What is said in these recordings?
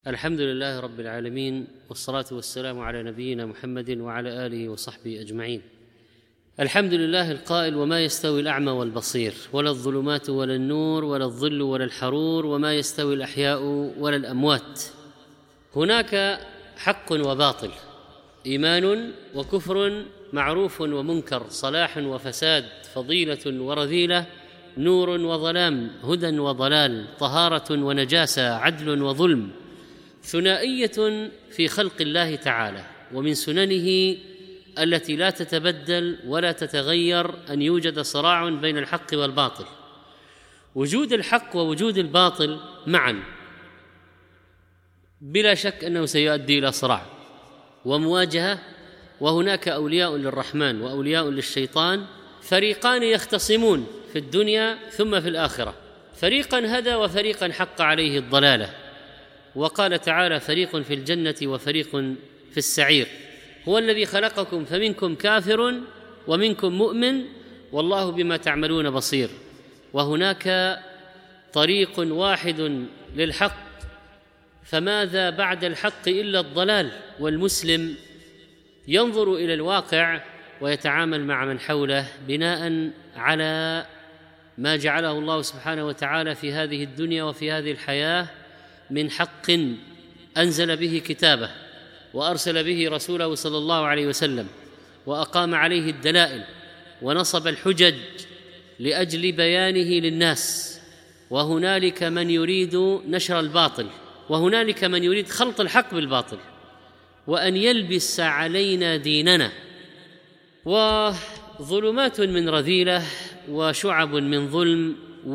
الحمد لله رب العالمين، والصلاة والسلام على نبينا محمد وعلى آله وصحبه أجمعين. الحمد لله القائل: وما يستوي الأعمى والبصير، ولا الظلمات ولا النور، ولا الظل ولا الحرور، وما يستوي الأحياء ولا الأموات. هناك حق وباطل، إيمان وكفر، معروف ومنكر، صلاح وفساد، فضيلة ورذيلة، نور وظلام، هدى وضلال، طهارة ونجاسة، عدل وظلم، ثنائية في خلق الله تعالى. ومن سننه التي لا تتبدل ولا تتغير أن يوجد صراع بين الحق والباطل. وجود الحق ووجود الباطل معا بلا شك أنه سيؤدي إلى صراع ومواجهة، وهناك أولياء للرحمن وأولياء للشيطان، فريقان يختصمون في الدنيا ثم في الآخرة، فريقا هدى وفريقا حق عليه الضلالة. وقال تعالى: فريق في الجنة وفريق في السعير. هو الذي خلقكم فمنكم كافر ومنكم مؤمن والله بما تعملون بصير. وهناك طريق واحد للحق، فماذا بعد الحق إلا الضلال؟ والمسلم ينظر إلى الواقع ويتعامل مع من حوله بناء على ما جعله الله سبحانه وتعالى في هذه الدنيا وفي هذه الحياة من حق أنزل به كتابه وأرسل به رسوله صلى الله عليه وسلم، وأقام عليه الدلائل ونصب الحجج لأجل بيانه للناس. وهنالك من يريد نشر الباطل، وهنالك من يريد خلط الحق بالباطل وأن يلبس علينا ديننا، وظلمات من رذيلة وشعب من ظلم،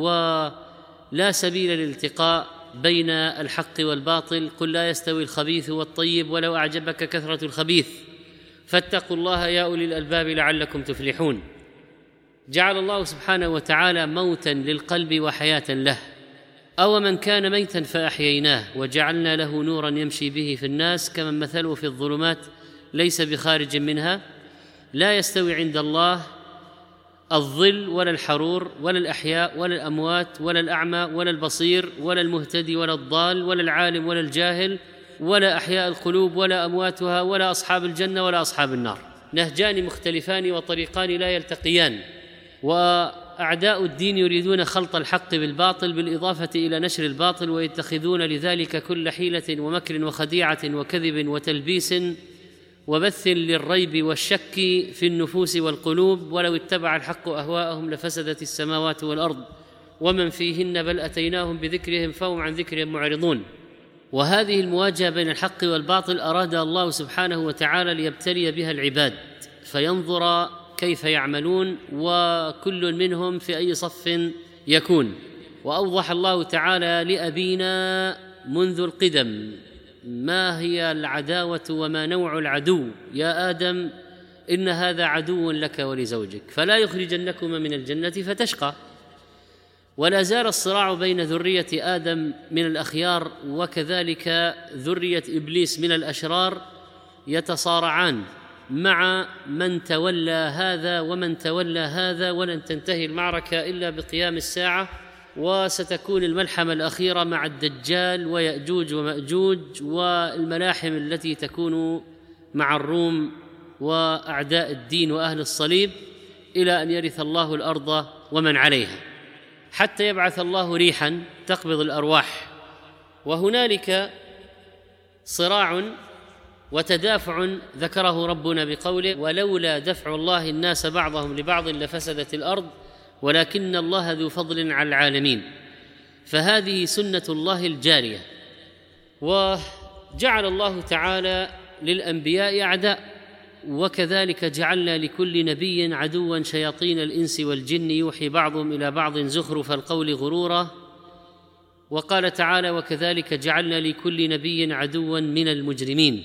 ولا سبيل للالتقاء بين الحق والباطل. قل لا يستوي الخبيث والطيب ولو أعجبك كثرة الخبيث فاتقوا الله يا أولي الألباب لعلكم تفلحون. جعل الله سبحانه وتعالى موتا للقلب وحياة له. أو من كان ميتا فأحييناه وجعلنا له نورا يمشي به في الناس كمن مثله في الظلمات ليس بخارج منها. لا يستوي عند الله الظل ولا الحرور ولا الأحياء ولا الأموات ولا الأعمى ولا البصير ولا المهتدي ولا الضال ولا العالم ولا الجاهل ولا أحياء القلوب ولا أمواتها ولا أصحاب الجنة ولا أصحاب النار. نهجان مختلفان وطريقان لا يلتقيان، وأعداء الدين يريدون خلط الحق بالباطل بالإضافة إلى نشر الباطل، ويتخذون لذلك كل حيلة ومكر وخديعة وكذب وتلبيس وبث للريب والشك في النفوس والقلوب. ولو اتبع الحق أهواءهم لفسدت السماوات والأرض ومن فيهن، بل أتيناهم بذكرهم فهم عن ذكرهم معرضون. وهذه المواجهة بين الحق والباطل أراد الله سبحانه وتعالى ليبتلي بها العباد، فينظر كيف يعملون وكل منهم في أي صف يكون. وأوضح الله تعالى لأبينا منذ القدم ما هي العداوة وما نوع العدو: يا آدم إن هذا عدو لك ولزوجك فلا يخرجنكما من الجنة فتشقى. ولا زال الصراع بين ذرية آدم من الأخيار وكذلك ذرية إبليس من الأشرار يتصارعان مع من تولى هذا ومن تولى هذا، ولن تنتهي المعركة إلا بقيام الساعة، وستكون الملحمة الأخيرة مع الدجال ويأجوج ومأجوج والملاحم التي تكون مع الروم وأعداء الدين وأهل الصليب، إلى أن يرث الله الأرض ومن عليها، حتى يبعث الله ريحا تقبض الأرواح. وهنالك صراع وتدافع ذكره ربنا بقوله: ولولا دفع الله الناس بعضهم لبعض لفسدت الأرض ولكن الله ذو فضل على العالمين. فهذه سنة الله الجارية. وجعل الله تعالى للأنبياء أعداء، وكذلك جعلنا لكل نبي عدوا شياطين الإنس والجن يوحي بعضهم إلى بعض زخرف القول غرورا. وقال تعالى: وكذلك جعلنا لكل نبي عدوا من المجرمين.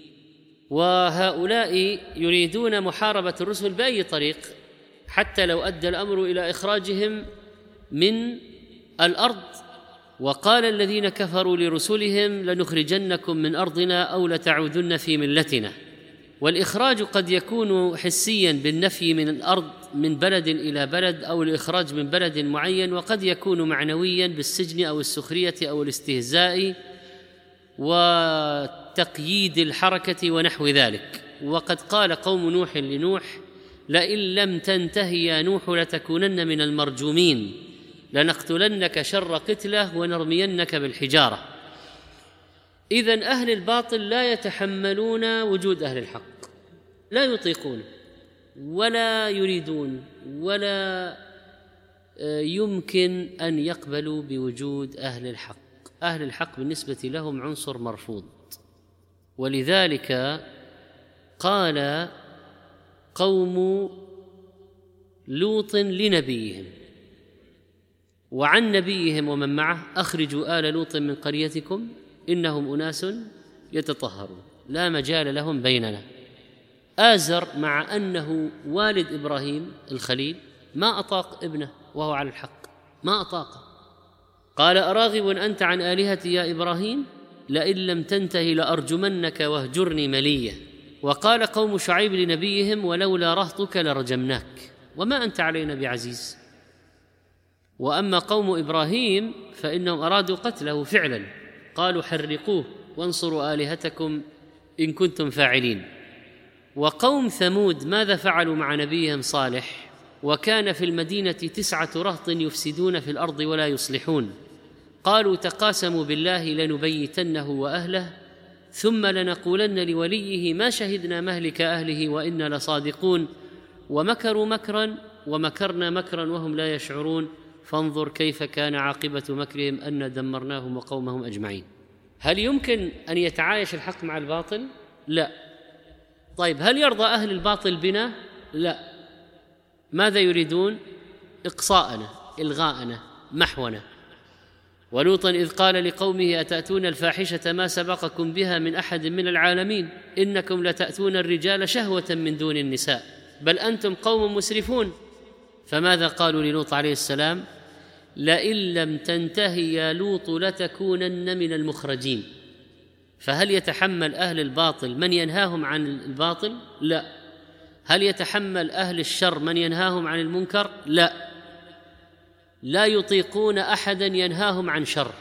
وهؤلاء يريدون محاربة الرسل بأي طريق، حتى لو أدى الأمر إلى إخراجهم من الأرض. وقال الذين كفروا لرسلهم: لنخرجنكم من أرضنا أو لتعودن في ملتنا. والإخراج قد يكون حسياً بالنفي من الأرض من بلد إلى بلد، أو الإخراج من بلد معين، وقد يكون معنوياً بالسجن أو السخرية أو الاستهزاء وتقييد الحركة ونحو ذلك. وقد قال قوم نوح لنوح: لئن لم تنته يا نوح لتكونن من المرجومين، لنقتلنك شر قتله ونرمينك بالحجارة. إذن أهل الباطل لا يتحملون وجود أهل الحق، لا يطيقون ولا يريدون ولا يمكن أن يقبلوا بوجود أهل الحق. أهل الحق بالنسبة لهم عنصر مرفوض. ولذلك قال قوم لوط لنبيهم وعن نبيهم ومن معه: أخرجوا آل لوط من قريتكم إنهم أناس يتطهرون. لا مجال لهم بيننا. آزر مع أنه والد إبراهيم الخليل ما أطاق ابنه وهو على الحق، ما أطاقه. قال: أراغب أنت عن آلهتي يا إبراهيم؟ لئن لم تنته لأرجمنك واهجرني مليا. وقال قوم شعيب لنبيهم: ولولا رهطك لرجمناك وما أنت علينا بعزيز. وأما قوم إبراهيم فإنهم أرادوا قتله فعلا، قالوا: حرقوه وانصروا آلهتكم إن كنتم فاعلين. وقوم ثمود ماذا فعلوا مع نبيهم صالح؟ وكان في المدينة 9 رهط يفسدون في الأرض ولا يصلحون، قالوا: تقاسموا بالله لنبيتنه وأهله ثم لنقولن لوليه ما شهدنا مهلك أهله وإنا لصادقون، ومكروا مكرا ومكرنا مكرا وهم لا يشعرون، فانظر كيف كان عاقبة مكرهم أنا دمرناهم وقومهم أجمعين. هل يمكن أن يتعايش الحق مع الباطل؟ لا. طيب، هل يرضى أهل الباطل بنا؟ لا. ماذا يريدون؟ إقصاءنا، إلغاءنا، محونا. ولوطا إذ قال لقومه: أتأتون الفاحشة ما سبقكم بها من أحد من العالمين إنكم لتأتون الرجال شهوة من دون النساء بل أنتم قوم مسرفون. فماذا قالوا للوط عليه السلام؟ لئن لم تنتهي يا لوط لتكونن من المخرجين. فهل يتحمل أهل الباطل من ينهاهم عن الباطل؟ لا. هل يتحمل أهل الشر من ينهاهم عن المنكر؟ لا. لا يطيقون أحدا ينهاهم عن شر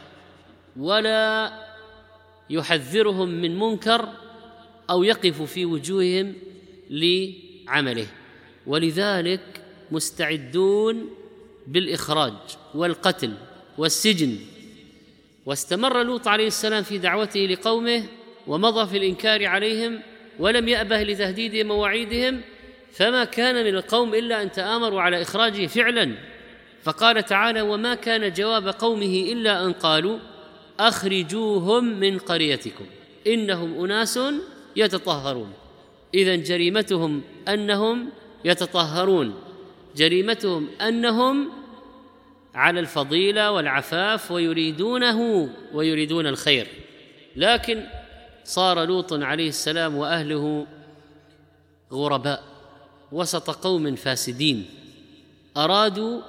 ولا يحذرهم من منكر أو يقف في وجوههم لعمله، ولذلك مستعدون بالإخراج والقتل والسجن. واستمر لوط عليه السلام في دعوته لقومه ومضى في الإنكار عليهم ولم يأبه لتهديدهم ووعيدهم، فما كان من القوم إلا أن تآمروا على إخراجه فعلا. فقال تعالى: وما كان جواب قومه إلا أن قالوا أخرجوهم من قريتكم إنهم أناس يتطهرون. إذن جريمتهم أنهم يتطهرون، جريمتهم أنهم على الفضيلة والعفاف ويريدون الخير. لكن صار لوط عليه السلام وأهله غرباء وسط قوم فاسدين أرادوا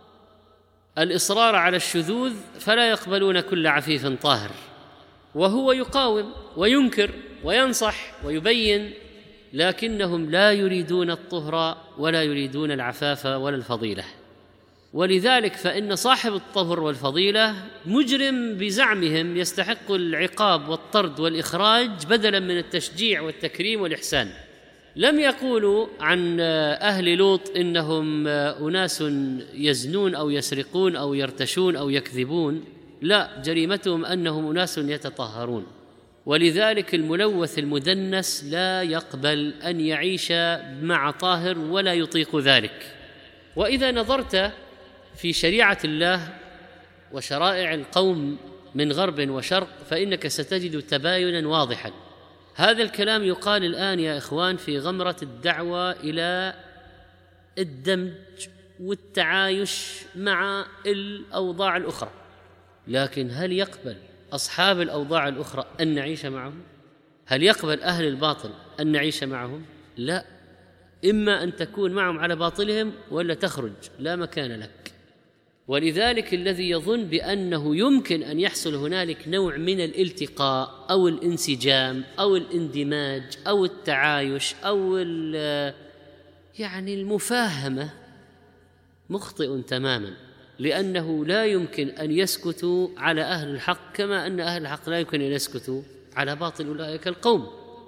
الإصرار على الشذوذ فلا يقبلون كل عفيف طاهر، وهو يقاوم وينكر وينصح ويبين، لكنهم لا يريدون الطهر ولا يريدون العفاف ولا الفضيلة. ولذلك فإن صاحب الطهر والفضيلة مجرم بزعمهم يستحق العقاب والطرد والإخراج بدلا من التشجيع والتكريم والإحسان. لم يقولوا عن أهل لوط إنهم أناس يزنون أو يسرقون أو يرتشون أو يكذبون، لا، جريمتهم أنهم أناس يتطهرون. ولذلك الملوث المدنس لا يقبل أن يعيش مع طاهر ولا يطيق ذلك. وإذا نظرت في شريعة الله وشرائع القوم من غرب وشرق فإنك ستجد تباينا واضحا. هذا الكلام يقال الآن يا إخوان في غمرة الدعوة إلى الدمج والتعايش مع الأوضاع الأخرى، لكن هل يقبل أصحاب الأوضاع الأخرى أن نعيش معهم؟ هل يقبل أهل الباطل أن نعيش معهم؟ لا، إما أن تكون معهم على باطلهم ولا تخرج، لا مكان لك. ولذلك الذي يظن بأنه يمكن أن يحصل هنالك نوع من الالتقاء أو الانسجام أو الاندماج أو التعايش أو المفاهمة مخطئ تماما، لأنه لا يمكن أن يسكتوا على أهل الحق كما أن أهل الحق لا يمكن أن يسكتوا على باطل أولئك القوم.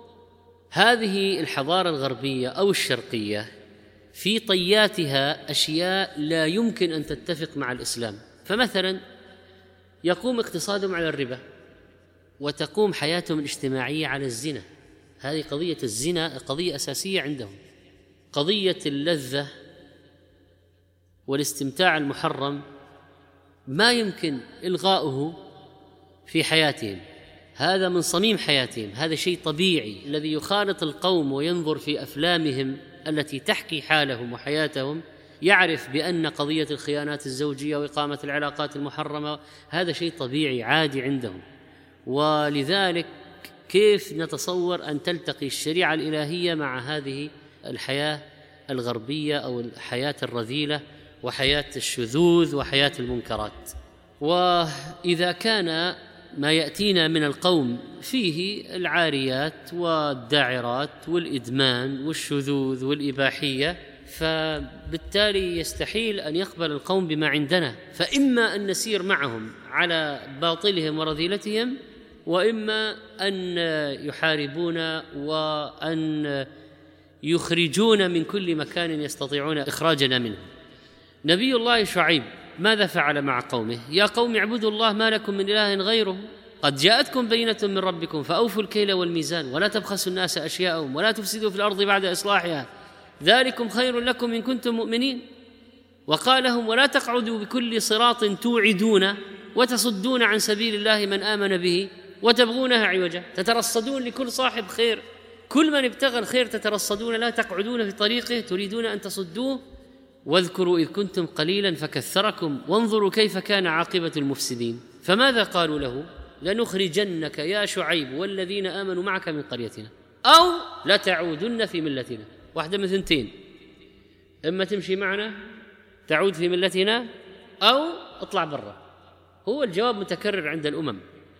هذه الحضارة الغربية أو الشرقية في طياتها أشياء لا يمكن أن تتفق مع الإسلام. فمثلا يقوم اقتصادهم على الربا، وتقوم حياتهم الاجتماعية على الزنا. هذه قضية الزنا قضية أساسية عندهم. قضية اللذة والاستمتاع المحرم ما يمكن إلغاؤه في حياتهم، هذا من صميم حياتهم، هذا شيء طبيعي. الذي يخالط القوم وينظر في أفلامهم التي تحكي حالهم وحياتهم يعرف بأن قضية الخيانات الزوجية وإقامة العلاقات المحرمة هذا شيء طبيعي عادي عندهم. ولذلك كيف نتصور أن تلتقي الشريعة الإلهية مع هذه الحياة الغربية أو الحياة الرذيلة وحياة الشذوذ وحياة المنكرات؟ وإذا كان ما يأتينا من القوم فيه العاريات والداعرات والإدمان والشذوذ والإباحية، فبالتالي يستحيل أن يقبل القوم بما عندنا. فإما أن نسير معهم على باطلهم ورذيلتهم، وإما أن يحاربونا وأن يخرجون من كل مكان يستطيعون إخراجنا منه. نبي الله شعيب ماذا فعل مع قومه؟ يا قوم اعبدوا الله ما لكم من إله غيره قد جاءتكم بينة من ربكم فأوفوا الكيل والميزان ولا تبخسوا الناس أشياءهم ولا تفسدوا في الأرض بعد إصلاحها ذلكم خير لكم إن كنتم مؤمنين. وقال لهم ولا تقعدوا بكل صراط توعدون وتصدون عن سبيل الله من آمن به وتبغونها عوجا، تترصدون لكل صاحب خير، كل من ابتغى الخير تترصدون، لا تقعدون في طريقه تريدون أن تصدوه. واذكروا إذ كنتم قليلا فكثركم وانظروا كيف كان عاقبة المفسدين. فماذا قالوا له؟ لنخرجنك يا شعيب والذين آمنوا معك من قريتنا أو لتعودن في ملتنا. واحدة من ثنتين، إما تمشي معنا تعود في ملتنا أو اطلع برا. هو الجواب متكرر عند الأمم: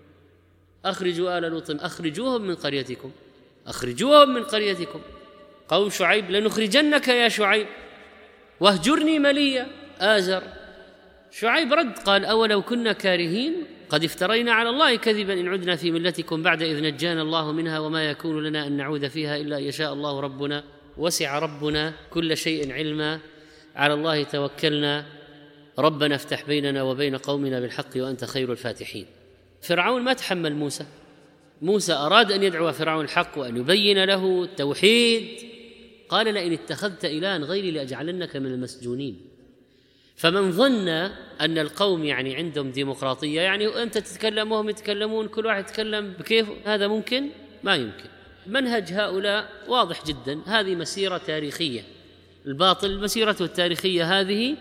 أخرجوا آل لوط أخرجوهم من قريتكم، أخرجوهم من قريتكم. قوم شعيب لنخرجنك يا شعيب واهجرني مليا آزر. شعيب رد قال أولو كنا كارهين قد افترينا على الله كذبا إن عدنا في ملتكم بعد إذ نجانا الله منها وما يكون لنا أن نعود فيها إلا أن يشاء الله ربنا وسع ربنا كل شيء علما على الله توكلنا ربنا افتح بيننا وبين قومنا بالحق وأنت خير الفاتحين. فرعون ما تحمل موسى أراد أن يدعو فرعون الحق وأن يبين له التوحيد، قال لئن اتخذت إلها غيري لأجعلنك من المسجونين. فمن ظن أن القوم يعني عندهم ديمقراطية، يعني أنت تتكلم وهم يتكلمون كل واحد يتكلم بكيف، هذا ممكن؟ ما يمكن. منهج هؤلاء واضح جدا، هذه مسيرة تاريخية، الباطل مسيرته التاريخية هذه.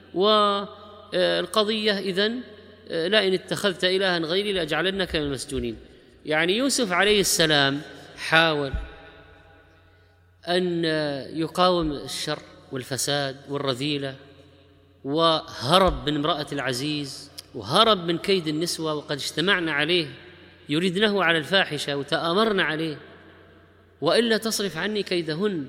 والقضية إذن لئن اتخذت إلها غيري لأجعلنك من المسجونين. يعني يوسف عليه السلام حاول أن يقاوم الشر والفساد والرذيلة، وهرب من امرأة العزيز وهرب من كيد النسوة، وقد اجتمعنا عليه يريدنه على الفاحشة وتآمرنا عليه، وإلا تصرف عني كيدهن.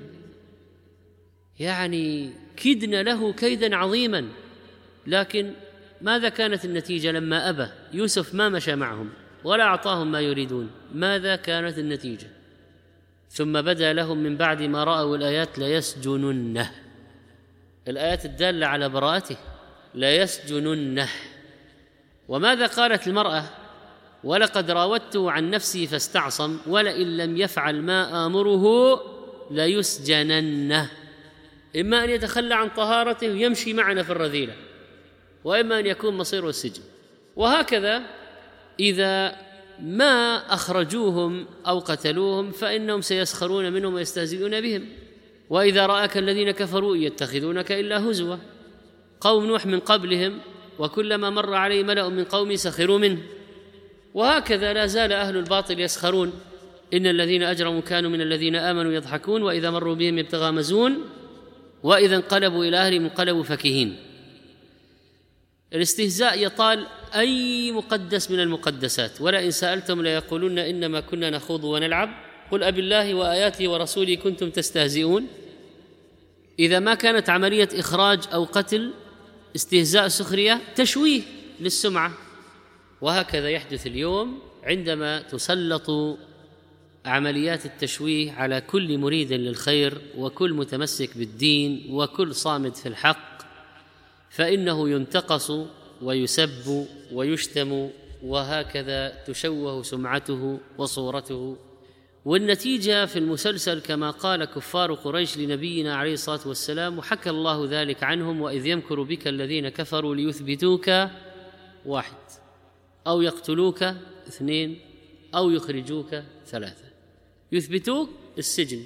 يعني كدنا له كيدا عظيما، لكن ماذا كانت النتيجة لما أبى يوسف؟ ما مشى معهم ولا أعطاهم ما يريدون. ماذا كانت النتيجة؟ ثم بدا لهم من بعد ما رأوا الآيات ليسجننه، الآيات الدالة على براءته، ليسجننه. وماذا قالت المرأة؟ ولقد راودته عن نفسي فاستعصم ولئن لم يفعل ما آمره ليسجننه. إما أن يتخلى عن طهارته ويمشي معنا في الرذيلة، وإما أن يكون مصيره السجن. وهكذا إذا ما أخرجوهم أو قتلوهم فإنهم سيسخرون منهم ويستهزئون بهم. وإذا رآك الذين كفروا يتخذونك إلا هزوا. قوم نوح من قبلهم وكلما مر عليه ملأ من قومه سخروا منه. وهكذا لا زال أهل الباطل يسخرون. إن الذين أجرموا كانوا من الذين آمنوا يضحكون وإذا مروا بهم يتغامزون وإذا انقلبوا إلى أهلهم انقلبوا فكهين. الاستهزاء يطال أي مقدس من المقدسات. ولئن سألتم ليقولون إنما كنا نخوض ونلعب قل أبالله وآياته ورسوله كنتم تستهزئون. إذا ما كانت عملية إخراج أو قتل استهزاء سخرية تشويه للسمعة. وهكذا يحدث اليوم عندما تسلط عمليات التشويه على كل مريد للخير وكل متمسك بالدين وكل صامد في الحق، فإنه ينتقص ويسب ويشتم، وهكذا تشوه سمعته وصورته. والنتيجة في المسلسل كما قال كفار قريش لنبينا عليه الصلاة والسلام، وحكى الله ذلك عنهم: وإذ يمكر بك الذين كفروا ليثبتوك 1 أو يقتلوك 2 أو يخرجوك 3. يثبتوك السجن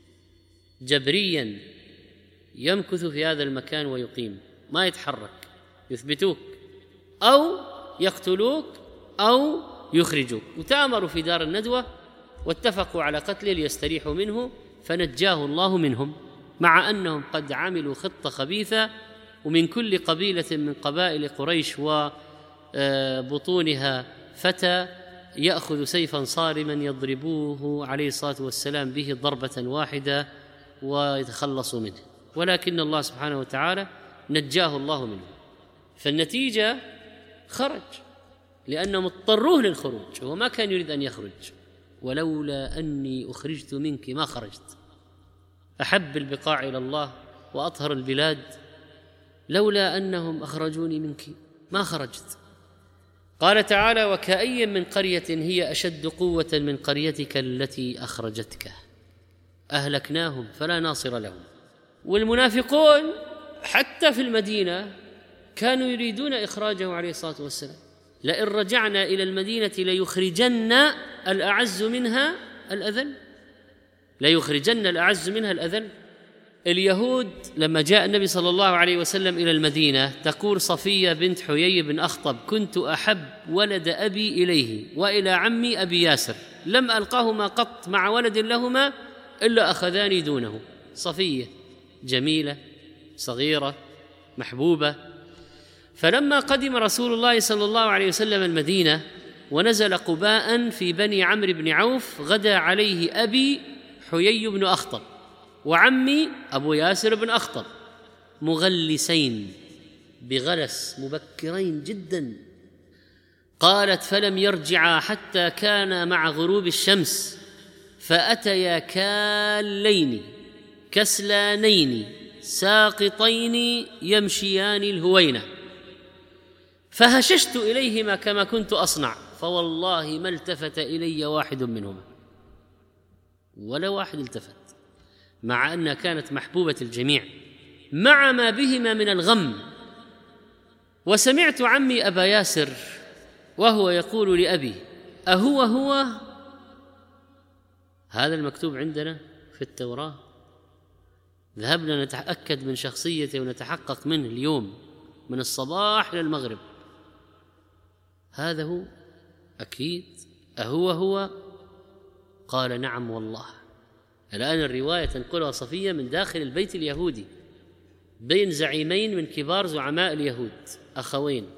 جبريا، يمكث في هذا المكان ويقيم ما يتحرك، يثبتوك، أو يقتلوك أو يخرجوك. وتآمروا في دار الندوة واتفقوا على قتله ليستريحوا منه، فنجاه الله منهم، مع أنهم قد عملوا خطة خبيثة. ومن كل قبيلة من قبائل قريش وبطونها فتى يأخذ سيفا صارما يضربوه عليه الصلاة والسلام به ضربة واحدة ويتخلصوا منه، ولكن الله سبحانه وتعالى نجاه الله منه. فالنتيجة خرج لأنهم اضطروه للخروج، وهو ما كان يريد أن يخرج. ولولا أني أخرجت منك ما خرجت. أحب البقاع إلى الله وأطهر البلاد، لولا أنهم أخرجوني منك ما خرجت. قال تعالى: وكأي من قرية هي أشد قوة من قريتك التي أخرجتك أهلكناهم فلا ناصر لهم. والمنافقون حتى في المدينة كانوا يريدون إخراجه عليه الصلاة والسلام: لئن رجعنا إلى المدينة ليخرجن الأعز منها الأذل، ليخرجن الأعز منها الأذل. اليهود لما جاء النبي صلى الله عليه وسلم إلى المدينة، تقول صفية بنت حيي بن أخطب: كنت أحب ولد أبي إليه وإلى عمي أبي ياسر، لم ألقاهما قط مع ولد لهما إلا أخذاني دونه. صفية جميلة صغيرة محبوبة. فلما قدم رسول الله صلى الله عليه وسلم المدينة ونزل قباء في بني عمرو بن عوف، غدا عليه أبي حيي بن أخطب وعمي أبو ياسر بن أخطب مغلسين بغلس مبكرين جدا. قالت: فلم يرجعا حتى كانا مع غروب الشمس، فأتيا كالين كسلانين ساقطين يمشيان الهوينة، فهششت إليهما كما كنت أصنع، فوالله ما التفت إلي واحد منهما، ولا واحد التفت، مع أنها كانت محبوبة الجميع مع ما بهما من الغم. وسمعت عمي أبا ياسر وهو يقول لأبي: أهو هو هذا المكتوب عندنا في التوراة؟ ذهبنا نتأكد من شخصيته ونتحقق منه اليوم من الصباح للمغرب. هذا هو أكيد؟ أهو هو؟ قال: نعم والله. الآن الرواية تنقلها صفية من داخل البيت اليهودي بين زعيمين من كبار زعماء اليهود، أخوين،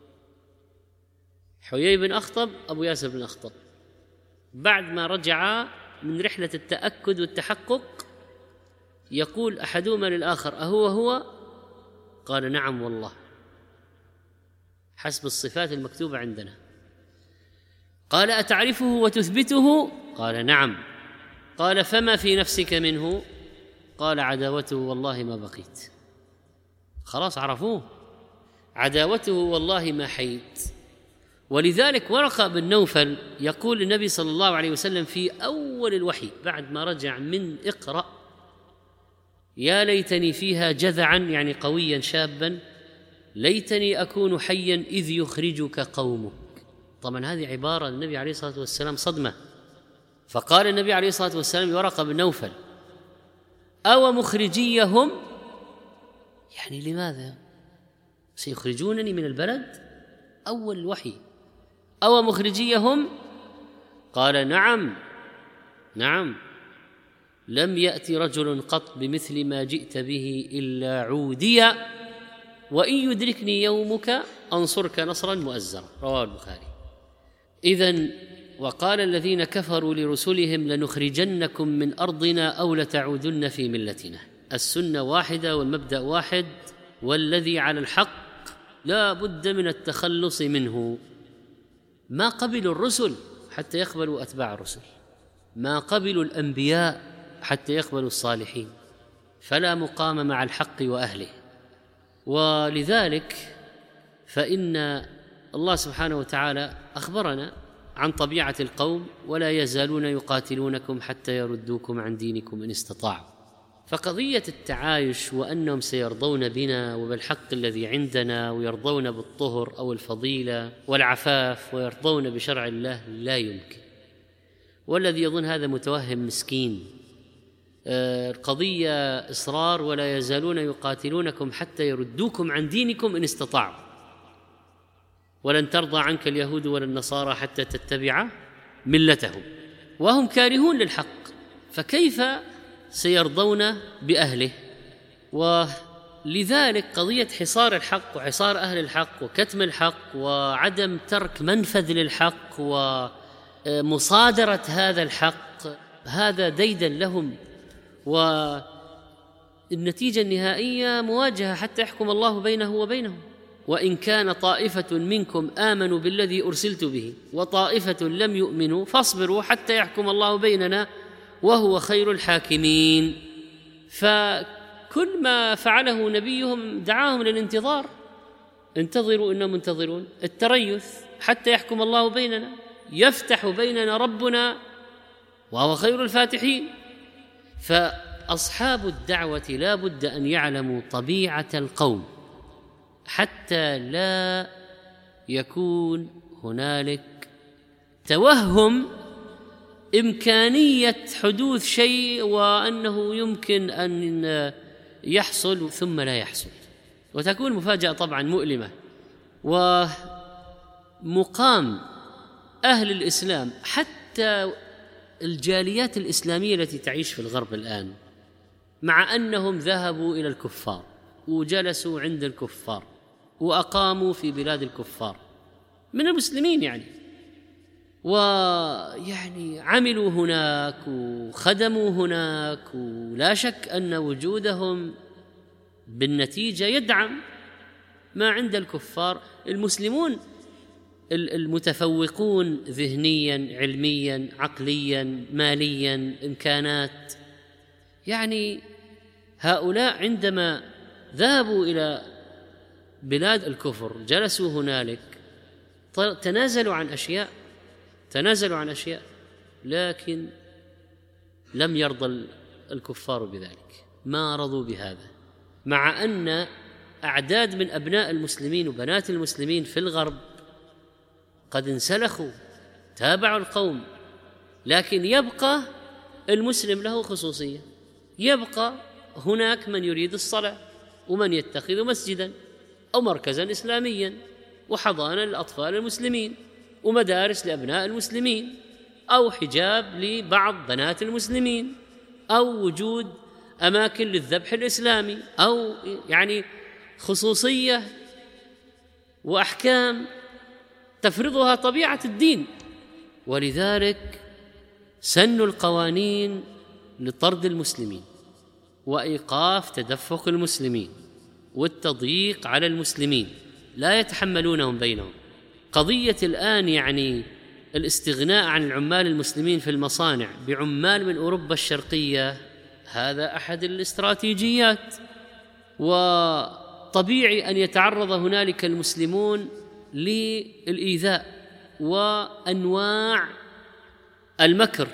حيي بن أخطب أبو ياسر بن أخطب. بعد ما رجعا من رحلة التأكد والتحقق، يقول أحدهما للآخر: أهو هو؟ قال: نعم والله، حسب الصفات المكتوبة عندنا. قال: أتعرفه وتثبته؟ قال: نعم. قال: فما في نفسك منه؟ قال: عداوته والله ما بقيت. خلاص عرفوه، عداوته والله ما حيت. ولذلك ورقة بن نوفل يقول للنبي صلى الله عليه وسلم في أول الوحي بعد ما رجع من اقرأ: يا ليتني فيها جذعا، يعني قويا شابا، ليتني أكون حيا إذ يخرجك قومك. طبعا هذه عبارة النبي عليه الصلاة والسلام صدمة. فقال النبي عليه الصلاة والسلام لورقة بن نوفل: أو مخرجيهم، يعني لماذا سيخرجونني من البلد؟ أول الوحي، أو مخرجيهم؟ قال: نعم نعم، لم يأتي رجل قط بمثل ما جئت به إلا عودي، وإن يدركني يومك أنصرك نصرا مؤزرا. رواه البخاري. إذن وقال الذين كفروا لرسلهم: لنخرجنكم من أرضنا أو لتعودن في ملتنا. السنة واحدة والمبدأ واحد، والذي على الحق لا بد من التخلص منه. ما قبلوا الرسل حتى يقبلوا أتباع الرسل، ما قبلوا الأنبياء حتى يقبلوا الصالحين، فلا مقام مع الحق وأهله. ولذلك فإن الله سبحانه وتعالى أخبرنا عن طبيعة القوم: ولا يزالون يقاتلونكم حتى يردوكم عن دينكم إن استطاعوا. فقضية التعايش وأنهم سيرضون بنا وبالحق الذي عندنا، ويرضون بالطهر أو الفضيلة والعفاف، ويرضون بشرع الله، لا يمكن. والذي يظن هذا متوهم مسكين. القضية إصرار: ولا يزالون يقاتلونكم حتى يردوكم عن دينكم إن استطاعوا، ولن ترضى عنك اليهود ولا النصارى حتى تتبع ملتهم، وهم كارهون للحق، فكيف سيرضون بأهله؟ ولذلك قضية حصار الحق وحصار أهل الحق وكتم الحق وعدم ترك منفذ للحق ومصادرة هذا الحق، هذا ديدا لهم، والنتيجة النهائية مواجهة حتى يحكم الله بينه وبينهم. وإن كان طائفة منكم آمنوا بالذي أرسلت به وطائفة لم يؤمنوا فاصبروا حتى يحكم الله بيننا وهو خير الحاكمين. فكل ما فعله نبيهم دعاهم للانتظار: انتظروا إنهم منتظرون، التريث حتى يحكم الله بيننا، يفتح بيننا ربنا وهو خير الفاتحين. فأصحاب الدعوة لا بد أن يعلموا طبيعة القوم حتى لا يكون هنالك توهم إمكانية حدوث شيء وأنه يمكن أن يحصل ثم لا يحصل، وتكون مفاجأة طبعا مؤلمة. ومقام أهل الإسلام حتى الجاليات الإسلامية التي تعيش في الغرب الآن، مع أنهم ذهبوا إلى الكفار وجلسوا عند الكفار وأقاموا في بلاد الكفار من المسلمين ويعني عملوا هناك وخدموا هناك، ولا شك أن وجودهم بالنتيجة يدعم ما عند الكفار. المسلمون المتفوقون ذهنيا علميا عقليا ماليا إمكانات، يعني هؤلاء عندما ذهبوا إلى بلاد الكفر جلسوا هنالك، تنازلوا عن أشياء، لكن لم يرضى الكفار بذلك، ما رضوا بهذا، مع أن أعداد من أبناء المسلمين وبنات المسلمين في الغرب قد انسلخوا تابعوا القوم، لكن يبقى المسلم له خصوصية، يبقى هناك من يريد الصلاة ومن يتخذ مسجدا أو مركزا إسلاميا وحضانة للأطفال المسلمين ومدارس لأبناء المسلمين أو حجاب لبعض بنات المسلمين أو وجود أماكن للذبح الإسلامي أو يعني خصوصية وأحكام تفرضها طبيعة الدين. ولذلك سنوا القوانين لطرد المسلمين وإيقاف تدفق المسلمين والتضييق على المسلمين، لا يتحملونهم بينهم. قضية الآن يعني الاستغناء عن العمال المسلمين في المصانع بعمال من أوروبا الشرقية، هذا أحد الاستراتيجيات، وطبيعي أن يتعرض هنالك المسلمون للإيذاء وأنواع المكر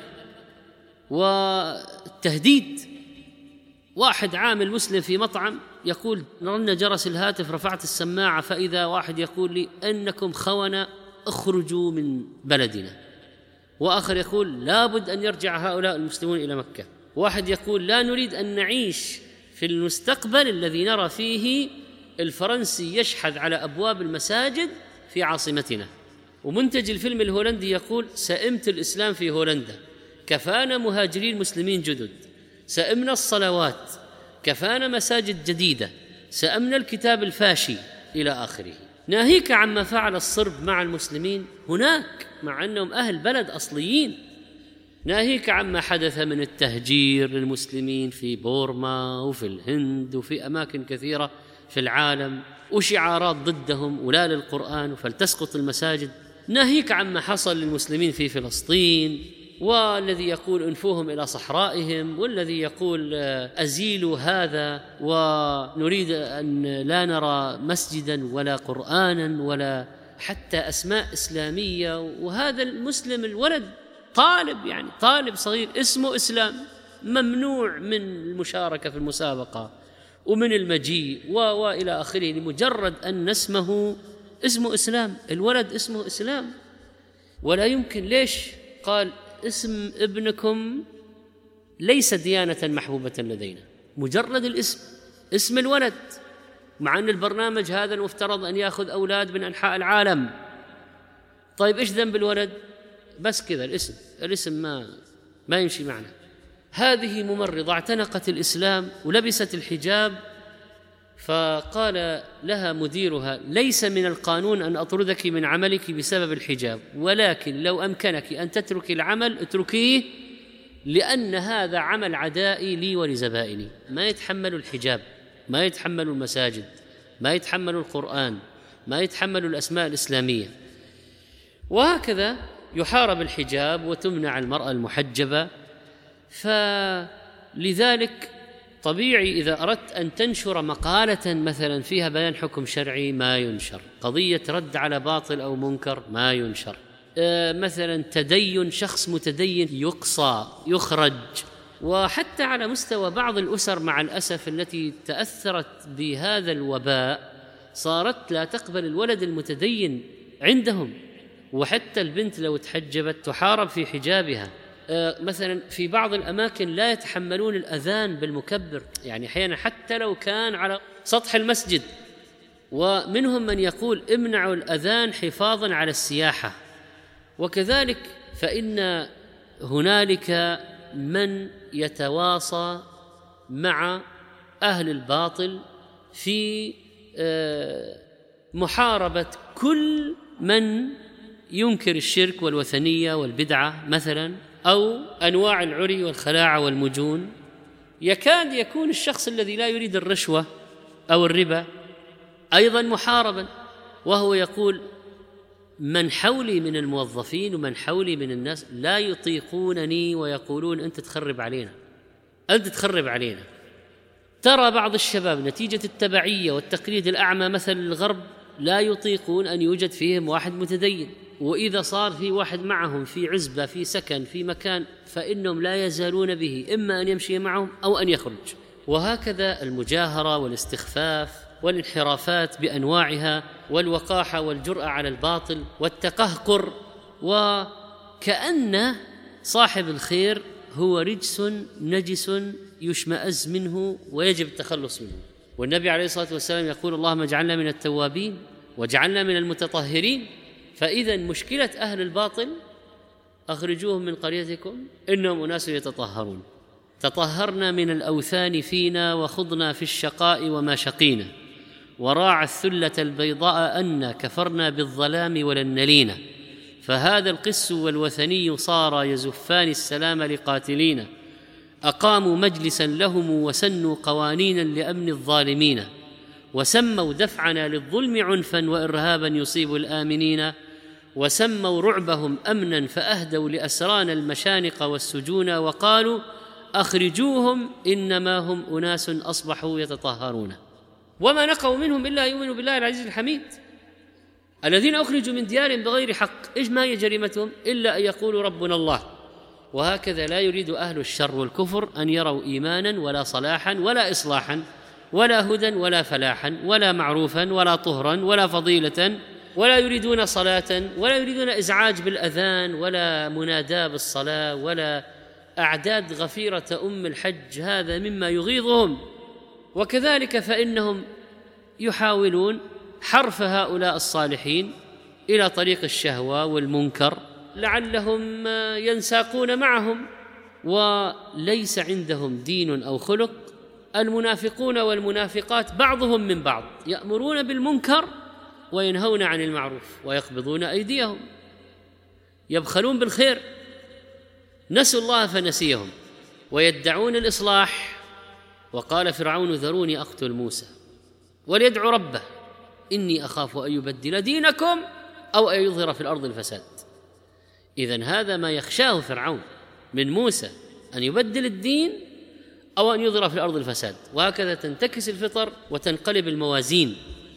والتهديد. واحد عامل مسلم في مطعم يقول: رن جرس الهاتف، رفعت السماعة فإذا واحد يقول لي: أنكم خونة، اخرجوا من بلدنا. وآخر يقول: لابد أن يرجع هؤلاء المسلمون إلى مكة. واحد يقول: لا نريد أن نعيش في المستقبل الذي نرى فيه الفرنسي يشحذ على أبواب المساجد في عاصمتنا. ومنتج الفيلم الهولندي يقول: سئمت الإسلام في هولندا، كفانا مهاجرين مسلمين جدد، سئمنا الصلوات، كفانا مساجد جديدة، سئمنا الكتاب الفاشي إلى آخره. ناهيك عما فعل الصرب مع المسلمين هناك مع أنهم أهل بلد أصليين، ناهيك عما حدث من التهجير للمسلمين في بورما وفي الهند وفي أماكن كثيرة في العالم وشعارات ضدهم ولا للقرآن فلتسقط المساجد، ناهيك عما حصل للمسلمين في فلسطين، والذي يقول انفوهم إلى صحرائهم، والذي يقول أزيلوا هذا ونريد أن لا نرى مسجدا ولا قرآنا ولا حتى أسماء إسلامية. وهذا المسلم الولد طالب، يعني طالب صغير اسمه إسلام، ممنوع من المشاركة في المسابقة ومن المجيء وإلى آخره، لمجرد أن اسمه إسلام، الولد اسمه إسلام. ولا يمكن. ليش؟ قال اسم ابنكم ليس ديانة محبوبة لدينا، مجرد الاسم، اسم الولد، مع أن البرنامج هذا المفترض أن يأخذ أولاد من أنحاء العالم. طيب إيش ذنب الولد؟ بس كذا الاسم ما يمشي معنا. هذه ممرضة اعتنقت الإسلام ولبست الحجاب، فقال لها مديرها: ليس من القانون أن أطردك من عملك بسبب الحجاب، ولكن لو أمكنك أن تترك العمل اتركيه، لأن هذا عمل عدائي لي ولزبائني. ما يتحملوا الحجاب، ما يتحملوا المساجد، ما يتحملوا القرآن، ما يتحملوا الأسماء الإسلامية. وهكذا يحارب الحجاب وتمنع المرأة المحجبة. فلذلك طبيعي إذا أردت أن تنشر مقالة مثلا فيها بيان حكم شرعي ما ينشر، قضية رد على باطل أو منكر ما ينشر، مثلا تدين شخص متدين يقصى يخرج. وحتى على مستوى بعض الأسر مع الأسف التي تأثرت بهذا الوباء صارت لا تقبل الولد المتدين عندهم، وحتى البنت لو تحجبت تحارب في حجابها. مثلا في بعض الأماكن لا يتحملون الأذان بالمكبر، يعني أحيانا حتى لو كان على سطح المسجد، ومنهم من يقول امنعوا الأذان حفاظا على السياحة. وكذلك فإن هنالك من يتواصى مع أهل الباطل في محاربة كل من ينكر الشرك والوثنية والبدعة مثلا، أو أنواع العري والخلاعة والمجون. يكاد يكون الشخص الذي لا يريد الرشوة أو الربا أيضا محاربا، وهو يقول من حولي من الموظفين ومن حولي من الناس لا يطيقونني ويقولون أنت تخرب علينا، أنت تخرب علينا. ترى بعض الشباب نتيجة التبعية والتقليد الأعمى مثل الغرب لا يطيقون أن يوجد فيهم واحد متدين، وإذا صار في واحد معهم في عزبة في سكن في مكان فإنهم لا يزالون به، إما أن يمشي معهم أو أن يخرج. وهكذا المجاهرة والاستخفاف والانحرافات بأنواعها، والوقاحة والجرأة على الباطل والتقهقر، وكأن صاحب الخير هو رجس نجس يشمئز منه ويجب التخلص منه. والنبي عليه الصلاة والسلام يقول اللهم اجعلنا من التوابين واجعلنا من المتطهرين. فإذا مشكلة أهل الباطل أخرجوهم من قريتكم إنهم أناس يتطهرون. تطهرنا من الأوثان فينا وخضنا في الشقاء وما شقينا، وراع الثلة البيضاء أن كفرنا بالظلام ولن نلينا. فهذا القس والوثني صار يزفان السلام لقاتلين، أقاموا مجلسا لهم وسنوا قوانينا لأمن الظالمين، وسموا دفعنا للظلم عنفا وإرهابا يصيب الآمنين، وسموا رعبهم أمنا فأهدوا لأسرانا المشانق والسجون، وقالوا أخرجوهم إنما هم أناس أصبحوا يتطهرون. وما نقوا منهم إلا يؤمنوا بالله العزيز الحميد. الذين أخرجوا من ديارهم بغير حق، إيش ما هي جريمتهم؟ إلا أن يقولوا ربنا الله. وهكذا لا يريد أهل الشر والكفر أن يروا إيمانا ولا صلاحا ولا إصلاحا ولا هدى ولا فلاحا ولا معروفا ولا طهرا ولا فضيلة، ولا يريدون صلاة، ولا يريدون إزعاج بالأذان ولا مناداة بالصلاة ولا أعداد غفيرة الحج. هذا مما يغيظهم. وكذلك فإنهم يحاولون حرف هؤلاء الصالحين إلى طريق الشهوة والمنكر لعلهم ينساقون معهم، وليس عندهم دين أو خلق. المنافقون والمنافقات بعضهم من بعض، يأمرون بالمنكر وينهون عن المعروف ويقبضون أيديهم، يبخلون بالخير، نسوا الله فنسيهم، ويدعون الإصلاح. وقال فرعون ذروني أقتل موسى وليدعو ربه إني أخاف أن يبدل دينكم أو أن يظهر في الأرض الفساد. إذن هذا ما يخشاه فرعون من موسى، أن يبدل الدين أو أن يظهر في الأرض الفساد، وهكذا تنتكس الفطر وتنقلب الموازين.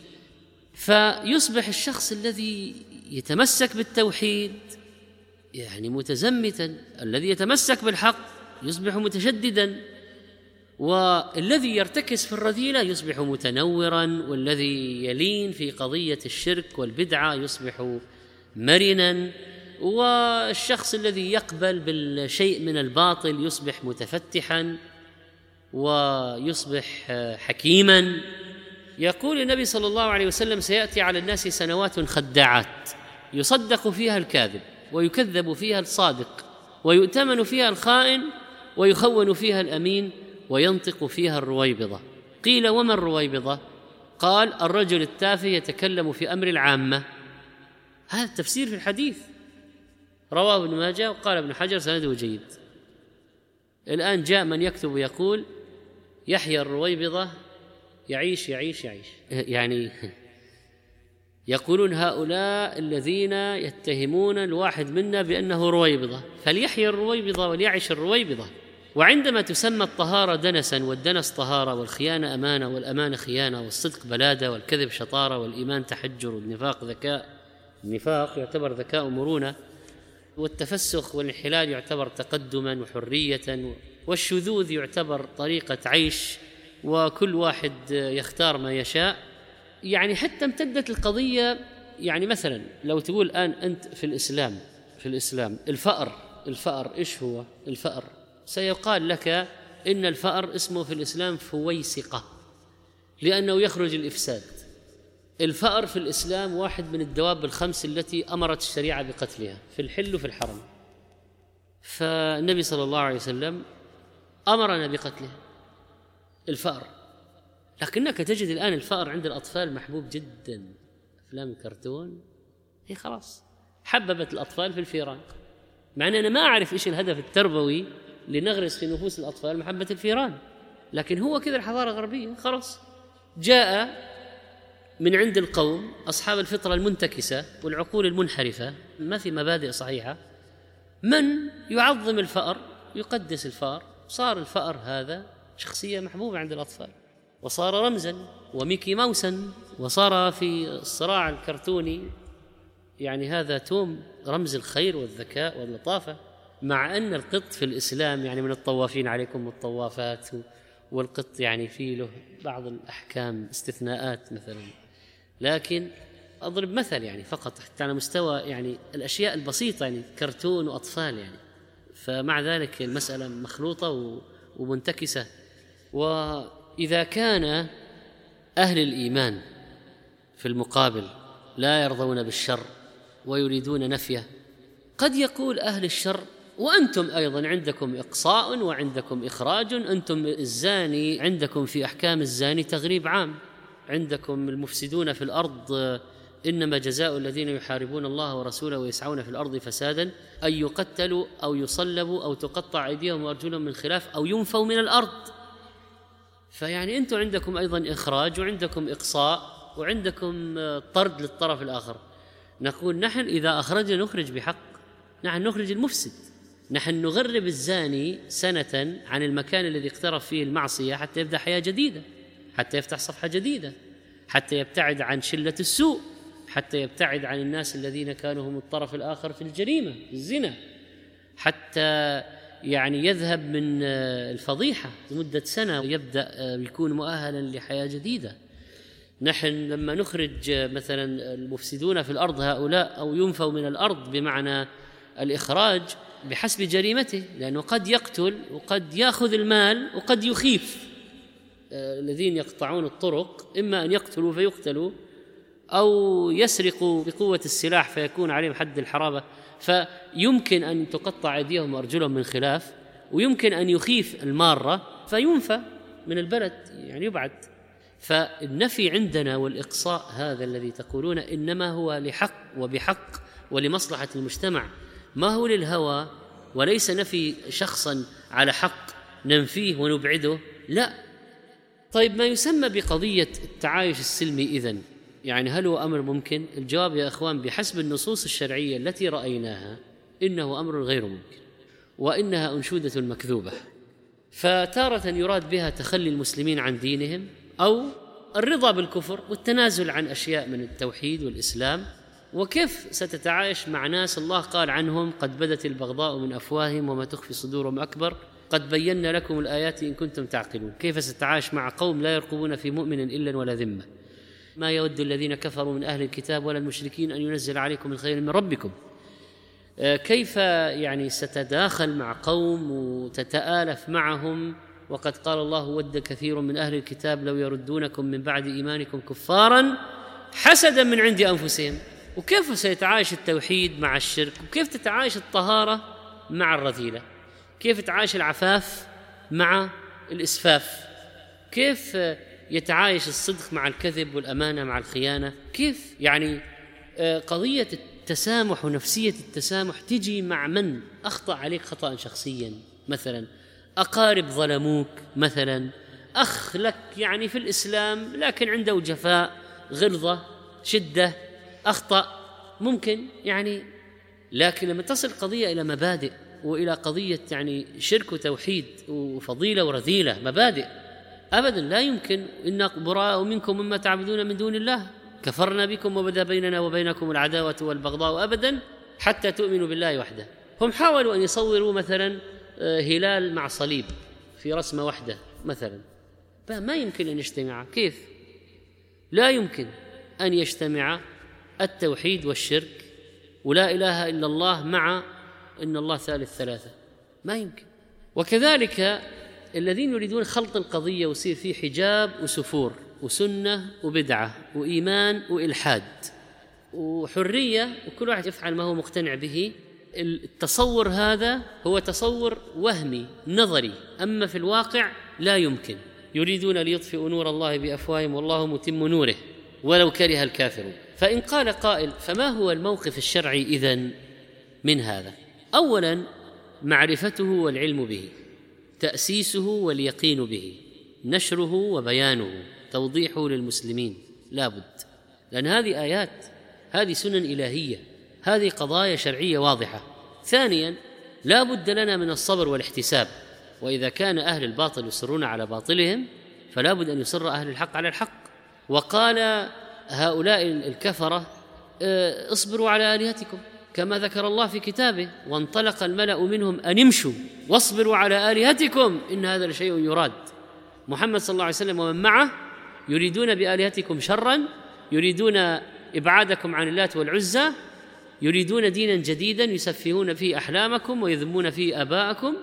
فيصبح الشخص الذي يتمسك بالتوحيد يعني متزمتا، الذي يتمسك بالحق يصبح متشددا، والذي يرتكز في الرذيلة يصبح متنورا، والذي يلين في قضية الشرك والبدعة يصبح مرنا، والشخص الذي يقبل بالشيء من الباطل يصبح متفتحا ويصبح حكيما. يقول النبي صلى الله عليه وسلم: سيأتي على الناس سنوات خداعات يصدق فيها الكاذب ويكذب فيها الصادق ويؤتمن فيها الخائن ويخون فيها الأمين وينطق فيها الرويبضة. قيل: وما الرويبضة؟ قال: الرجل التافه يتكلم في أمر العامة. هذا التفسير في الحديث، رواه ابن ماجه وقال ابن حجر سنده جيد. الآن جاء من يكتب يقول: يحيى الرويبضة يعيش يعيش يعيش، يعني يقولون هؤلاء الذين يتهمون الواحد منا بأنه رويبضة، فليحيى الرويبضة وليعيش الرويبضة. وعندما تسمى الطهارة دنسا، والدنس طهارة، والخيانة أمانة، والأمانة خيانة، والصدق بلادة، والكذب شطارة، والإيمان تحجر، والنفاق ذكاء، النفاق يعتبر ذكاء مرونة، والتفسخ والانحلال يعتبر تقدما وحرية، والشذوذ يعتبر طريقة عيش، وكل واحد يختار ما يشاء. يعني حتى امتدت القضية، يعني مثلا لو تقول الآن أنت في الإسلام الفأر إيش هو الفأر؟ سيقال لك إن الفأر اسمه في الإسلام فويسقة، لأنه يخرج الإفساد. الفأر في الإسلام واحد من الدواب الخمس التي أمرت الشريعة بقتلها في الحل وفي الحرم، فالنبي صلى الله عليه وسلم أمرنا بقتله الفأر. لكنك تجد الآن الفأر عند الأطفال محبوب جدا، أفلام الكرتون هي خلاص حببت الأطفال في الفيران، مع أن أنا ما أعرف إيش الهدف التربوي لنغرس في نفوس الأطفال محبة الفيران، لكن هو كذا الحضارة الغربية خلاص. جاء من عند القوم أصحاب الفطرة المنتكسة والعقول المنحرفة، ما في مبادئ صحيحة، من يعظم الفأر يقدس الفأر، صار الفأر هذا شخصية محبوبة عند الأطفال، وصار رمزا وميكي ماوسا، وصار في الصراع الكرتوني يعني هذا توم رمز الخير والذكاء واللطافة، مع أن القط في الإسلام يعني من الطوافين عليكم والطوافات، والقط يعني فيه له بعض الأحكام استثناءات مثلا. لكن أضرب مثل يعني فقط حتى على مستوى يعني الأشياء البسيطة، يعني كرتون وأطفال يعني، فمع ذلك المسألة مخلوطة ومنتكسة. وإذا كان أهل الإيمان في المقابل لا يرضون بالشر ويريدون نفيه، قد يقول أهل الشر: وأنتم أيضا عندكم إقصاء وعندكم إخراج، أنتم الزاني عندكم في أحكام الزاني تغريب عام، عندكم المفسدون في الأرض إنما جزاء الذين يحاربون الله ورسوله ويسعون في الأرض فسادا أن يقتلوا أو يصلبوا أو تقطع أيديهم وأرجلهم من خلاف أو ينفوا من الأرض. فيعني أنتم عندكم أيضا إخراج وعندكم إقصاء وعندكم طرد للطرف الآخر. نقول نحن إذا أخرجنا نخرج بحق، نحن نخرج المفسد، نحن نغرب الزاني سنة عن المكان الذي اقترف فيه المعصية حتى يبدأ حياة جديدة، حتى يفتح صفحة جديدة، حتى يبتعد عن شلة السوء، حتى يبتعد عن الناس الذين كانوا هم الطرف الآخر في الجريمة الزنا، حتى يعني يذهب من الفضيحة لمدة سنة ويبدأ يكون مؤهلا لحياة جديدة. نحن لما نخرج مثلا المفسدون في الأرض هؤلاء أو ينفوا من الأرض بمعنى الإخراج بحسب جريمته، لأنه قد يقتل وقد يأخذ المال وقد يخيف. الذين يقطعون الطرق إما أن يقتلوا فيقتلوا أو يسرقوا بقوة السلاح فيكون عليهم حد الحرابة، فيمكن أن تقطع أيديهم وأرجلهم من خلاف، ويمكن أن يخيف المارة فينفى من البلد يعني يبعد. فالنفي عندنا والإقصاء هذا الذي تقولون إنما هو لحق وبحق ولمصلحة المجتمع، ما هو للهوى، وليس نفي شخصا على حق ننفيه ونبعده، لا، طيب، ما يسمى بقضية التعايش السلمي إذن، يعني هل هو أمر ممكن؟ الجواب يا أخوان بحسب النصوص الشرعية التي رأيناها إنه أمر غير ممكن، وإنها أنشودة مكذوبة. فتارة يراد بها تخلي المسلمين عن دينهم، أو الرضا بالكفر والتنازل عن أشياء من التوحيد والإسلام. وكيف ستتعايش مع ناس الله قال عنهم قد بدت البغضاء من أفواههم وما تخفي صدورهم أكبر، قد بينا لكم الآيات إن كنتم تعقلون؟ كيف ستتعايش مع قوم لا يرقبون في مؤمن إلا ولا ذمة؟ ما يود الذين كفروا من أهل الكتاب ولا المشركين أن ينزل عليكم من خير من ربكم. كيف يعني ستداخل مع قوم وتتآلف معهم، وقد قال الله ود كثير من أهل الكتاب لو يردونكم من بعد إيمانكم كفارا حسدا من عند أنفسهم. وكيف سيتعايش التوحيد مع الشرك؟ وكيف تتعايش الطهارة مع الرذيلة؟ كيف يتعايش العفاف مع الإسفاف؟ كيف يتعايش الصدق مع الكذب والأمانة مع الخيانة؟ كيف يعني قضية التسامح ونفسية التسامح تجي مع من أخطأ عليك خطأ شخصيا، مثلا أقارب ظلموك، مثلا أخ لك يعني في الإسلام لكن عنده جفاء، غلظة، شدة، أخطأ ممكن يعني. لكن لما تصل قضية إلى مبادئ وإلى قضية يعني شرك وتوحيد وفضيلة ورذيلة، مبادئ، أبدا لا يمكن. إنا براء منكم مما تعبدون من دون الله كفرنا بكم وبدا بيننا وبينكم العداوة والبغضاء أبدا حتى تؤمنوا بالله وحده. هم حاولوا أن يصوروا مثلا هلال مع صليب في رسمة واحدة مثلا، ما يمكن أن يجتمع. كيف؟ لا يمكن أن يجتمع التوحيد والشرك ولا إله إلا الله مع إن الله ثالث ثلاثة، ما يمكن. وكذلك الذين يريدون خلط القضية ويصير فيه حجاب وسفور وسنة وبدعة وإيمان وإلحاد وحرية وكل واحد يفعل ما هو مقتنع به، التصور هذا هو تصور وهمي نظري، أما في الواقع لا يمكن. يريدون ليطفئوا نور الله بأفواههم والله متم نوره ولو كره الكافرون. فإن قال قائل فما هو الموقف الشرعي إذن من هذا؟ أولا معرفته والعلم به، تأسيسه واليقين به، نشره وبيانه، توضيحه للمسلمين، لا بد، لأن هذه آيات، هذه سنن إلهية، هذه قضايا شرعية واضحة. ثانيا لا بد لنا من الصبر والاحتساب، وإذا كان أهل الباطل يصرون على باطلهم فلا بد أن يصر أهل الحق على الحق. وقال هؤلاء الكفرة اصبروا على آلهتكم كما ذكر الله في كتابه، وانطلق الملأ منهم أن امشوا واصبروا على آلهتكم إن هذا لشيء يراد. محمد صلى الله عليه وسلم ومن معه يريدون بآلهتكم شرا، يريدون إبعادكم عن اللات والعزى، يريدون دينا جديدا يسفهون فيه أحلامكم ويذمون فيه آباءكم،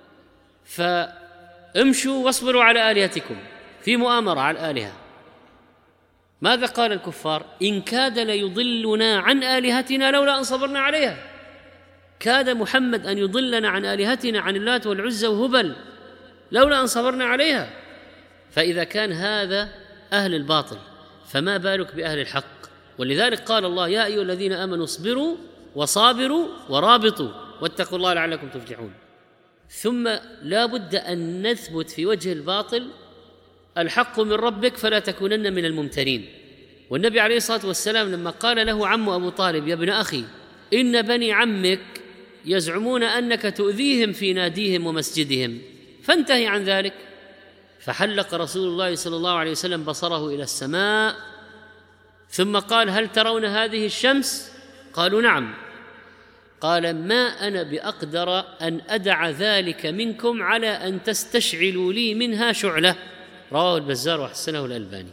فامشوا واصبروا على آلهتكم، في مؤامرة على الآلهة. ماذا قال الكفار؟ إن كاد ليضلنا عن آلهتنا لولا أن صبرنا عليها. كاد محمد أن يضلنا عن آلهتنا، عن اللات والعزى وهبل، لولا أن صبرنا عليها. فإذا كان هذا أهل الباطل فما بالك بأهل الحق؟ ولذلك قال الله يا أيها الذين آمنوا اصبروا وصابروا ورابطوا واتقوا الله لعلكم تفلحون. ثم لا بد أن نثبت في وجه الباطل الحق من ربك فلا تكونن من الممترين. والنبي عليه الصلاة والسلام لما قال له عمه أبو طالب يا ابن أخي إن بني عمك يزعمون أنك تؤذيهم في ناديهم ومسجدهم فانتهي عن ذلك، فحلق رسول الله صلى الله عليه وسلم بصره إلى السماء ثم قال هل ترون هذه الشمس؟ قالوا نعم. قال ما أنا بأقدر أن أدع ذلك منكم على أن تستشعلوا لي منها شعلة. رواه البزار وحسنه الألباني.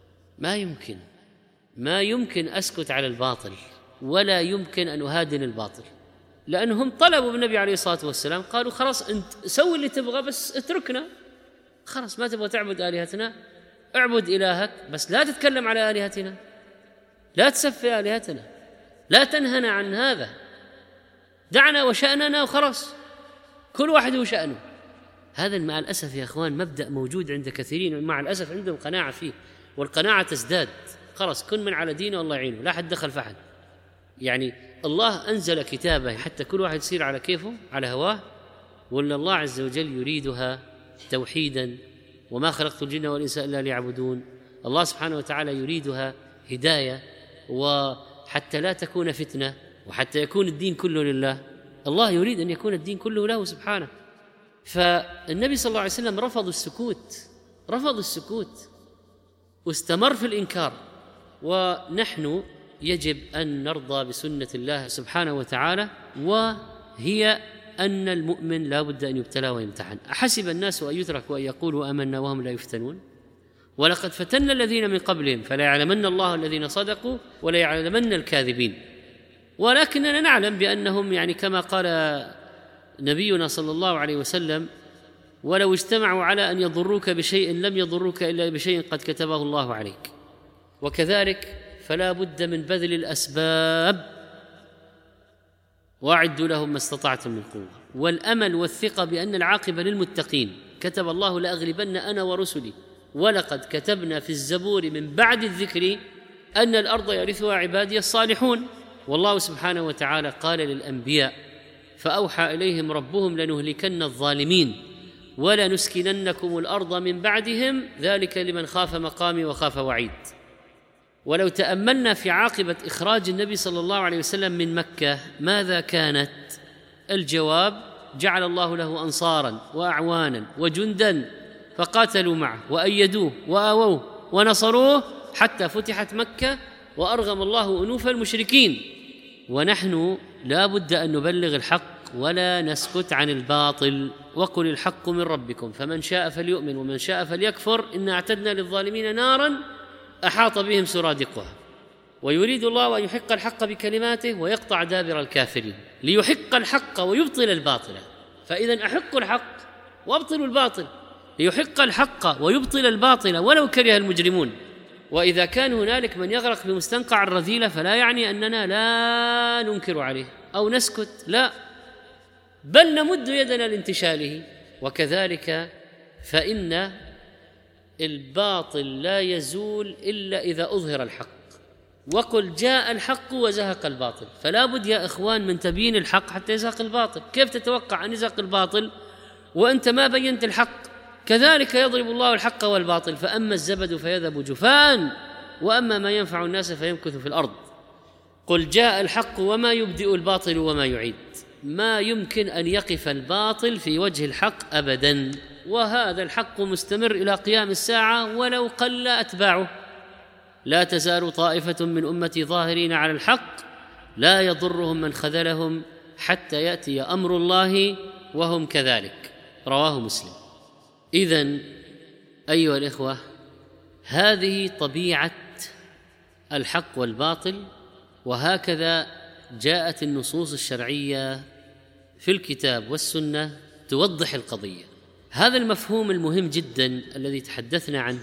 ما يمكن أسكت على الباطل ولا يمكن أن أهادن الباطل، لأنهم طلبوا بالنبي عليه الصلاة والسلام قالوا خلاص أنت سوي اللي تبغى بس اتركنا، خلاص ما تبغى تعبد آلهتنا اعبد إلهك بس لا تتكلم على آلهتنا، لا تسفي آلهتنا، لا تنهنا عن هذا، دعنا وشأننا وخلاص، كل واحد وشأنه. هذا مع الأسف يا أخوان مبدأ موجود عند كثيرين، مع الأسف عندهم قناعة فيه، والقناعة تزداد. خلاص كن من على دينه والله يعينه، لا حد دخل فحد. يعني الله أنزل كتابه حتى كل واحد يصير على كيفه على هواه، ولا الله عز وجل يريدها توحيدا وما خلقت الجن والإنس إلا ليعبدون. الله سبحانه وتعالى يريدها هداية، وحتى لا تكون فتنة، وحتى يكون الدين كله لله. الله يريد أن يكون الدين كله له سبحانه. فالنبي صلى الله عليه وسلم رفض السكوت واستمر في الإنكار، ونحن يجب أن نرضى بسنة الله سبحانه وتعالى، وهي أن المؤمن لا بد أن يبتلى ويمتحن. أحسب الناس أن يتركوا أن يقولوا آمنا وهم لا يفتنون؟ ولقد فتنا الذين من قبلهم فلا يعلمن الله الذين صدقوا ولا يعلمن الكاذبين. ولكننا نعلم بأنهم كما قال نبينا صلى الله عليه وسلم: ولو اجتمعوا على أن يضروك بشيء لم يضروك إلا بشيء قد كتبه الله عليك. وكذلك فلا بد من بذل الأسباب، وأعدوا لهم ما استطعتم من قوة. والأمل والثقة بأن العاقبة للمتقين. كتب الله: لأغلبن أنا ورسلي، ولقد كتبنا في الزبور من بعد الذكر أن الأرض يرثها عبادي الصالحون. والله سبحانه وتعالى قال للأنبياء: فأوحى إليهم ربهم لنهلكن الظالمين ولنسكننكم الأرض من بعدهم ذلك لمن خاف مقامي وخاف وعيد. ولو تأملنا في عاقبة إخراج النبي صلى الله عليه وسلم من مكة ماذا كانت؟ الجواب: جعل الله له أنصارا وأعوانا وجندا فقاتلوا معه وأيدوه وآووه ونصروه حتى فتحت مكة وأرغم الله أنوف المشركين. ونحن لا بد أن نبلغ الحق ولا نسكت عن الباطل. وقل الحق من ربكم فمن شاء فليؤمن ومن شاء فليكفر إنا أعتدنا للظالمين نارا أحاط بهم سرادقها. ويريد الله أن يحق الحق بكلماته ويقطع دابر الكافرين، ليحق الحق ويبطل الباطل. فإذا أحقوا الحق وابطلوا الباطل، ليحق الحق ويبطل الباطل ولو كره المجرمون. وإذا كان هنالك من يغرق بمستنقع الرذيلة فلا يعني أننا لا ننكر عليه أو نسكت، لا، بل نمد يدنا لانتشاله. وكذلك فإن الباطل لا يزول إلا إذا أظهر الحق. وقل جاء الحق وزهق الباطل. فلا بد يا إخوان من تبيين الحق حتى يزهق الباطل. كيف تتوقع أن يزهق الباطل وأنت ما بينت الحق؟ كذلك يضرب الله الحق والباطل، فأما الزبد فيذهب جفاء وأما ما ينفع الناس فيمكث في الأرض. قل جاء الحق وما يبدئ الباطل وما يعيد. ما يمكن أن يقف الباطل في وجه الحق أبدا، وهذا الحق مستمر إلى قيام الساعة ولو قل أتباعه. لا تزال طائفة من أمتي ظاهرين على الحق لا يضرهم من خذلهم حتى يأتي أمر الله وهم كذلك. رواه مسلم. إذن أيها الإخوة، هذه طبيعة الحق والباطل، وهكذا جاءت النصوص الشرعية في الكتاب والسنة توضح القضية. هذا المفهوم المهم جدا الذي تحدثنا عنه،